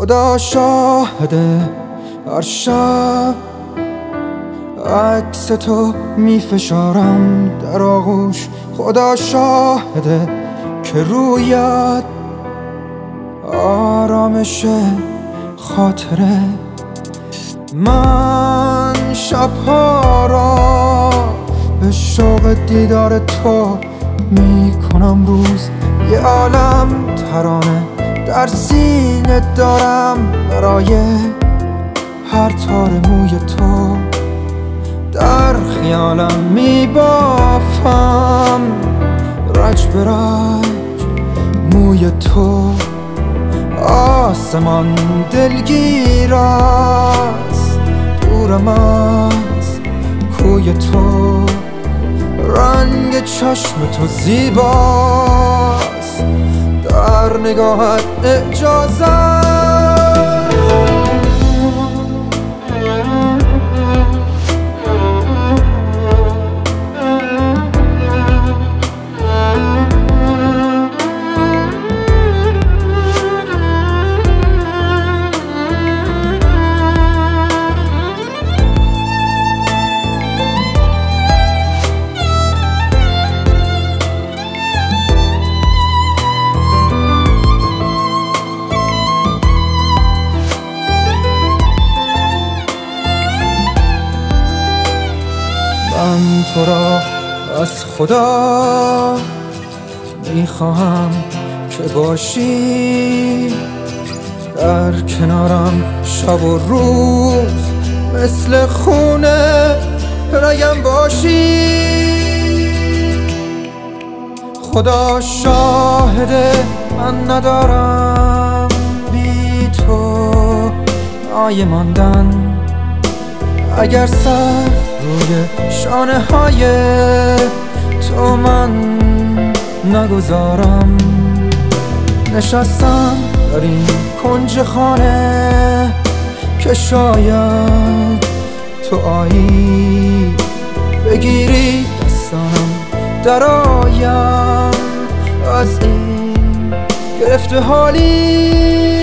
خدا شاهده هر شب عکس تو میفشارم در آغوش. خدا شاهده که رویت آرامش خاطره. من شبها را به شوق دیدار تو میکنم روز. یه عالم ترانه در سینه دارم برای هر تار موی تو. در خیالم میبافم رج به رج موی تو. آسمان دلگیر است دورم از کوی تو. رنگ چشم تو زیباست در نگاهت اعجازت. من تو را از خدا میخواهم که باشی در کنارم شب و روز. مثل خونه رگم باشی. خدا شاهده من ندارم بی تو آیه ماندن. اگر سر روی شانه های تو من نگذارم. نشستم در این کنج خانه که شاید تو آیی بگیری دستانم درآیم از این گرفته حالی.